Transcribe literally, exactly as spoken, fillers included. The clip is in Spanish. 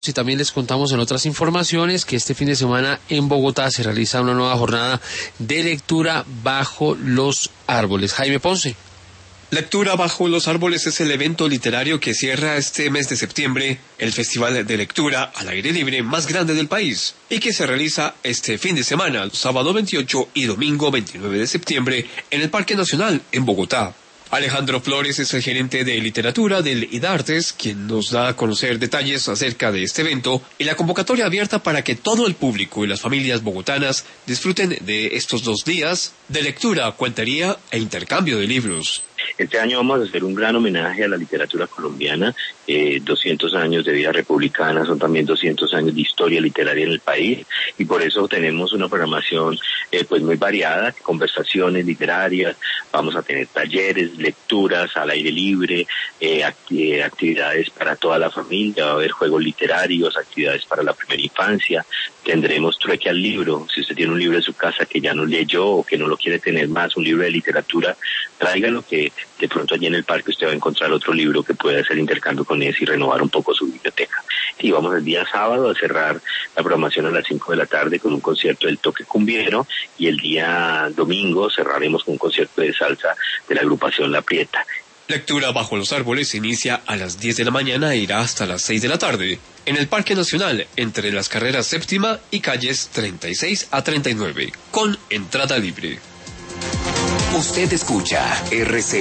Y también les contamos en otras informaciones que este fin de semana en Bogotá se realiza una nueva jornada de lectura bajo los árboles. Jaime Ponce. Lectura bajo los árboles es el evento literario que cierra este mes de septiembre el festival de lectura al aire libre más grande del país y que se realiza este fin de semana, sábado veintiocho y domingo veintinueve de septiembre en el Parque Nacional en Bogotá. Alejandro Flores es el gerente de literatura del IDARTES, quien nos da a conocer detalles acerca de este evento y la convocatoria abierta para que todo el público y las familias bogotanas disfruten de estos dos días de lectura, cuentería e intercambio de libros. Este año vamos a hacer un gran homenaje a la literatura colombiana, eh, doscientos años de vida republicana, son también doscientos años de historia literaria en el país, y por eso tenemos una programación eh, pues muy variada, conversaciones literarias, vamos a tener talleres, lecturas al aire libre, eh, act- eh, actividades para toda la familia, va a haber juegos literarios, actividades para la primera infancia, tendremos trueque al libro. Si usted tiene un libro en su casa que ya no leyó o que no lo quiere tener más, un libro de literatura, tráigalo, que de pronto allí en el parque usted va a encontrar otro libro que puede hacer intercambio con ese y renovar un poco su biblioteca. Y vamos el día sábado a cerrar la programación a las cinco de la tarde con un concierto del Toque Cumbiero, y el día domingo cerraremos con un concierto de salsa de la agrupación La Prieta. Lectura bajo los árboles se inicia a las diez de la mañana e irá hasta las seis de la tarde en el Parque Nacional, entre las carreras séptima y calles treinta y seis a treinta y nueve, con entrada libre. Usted escucha R C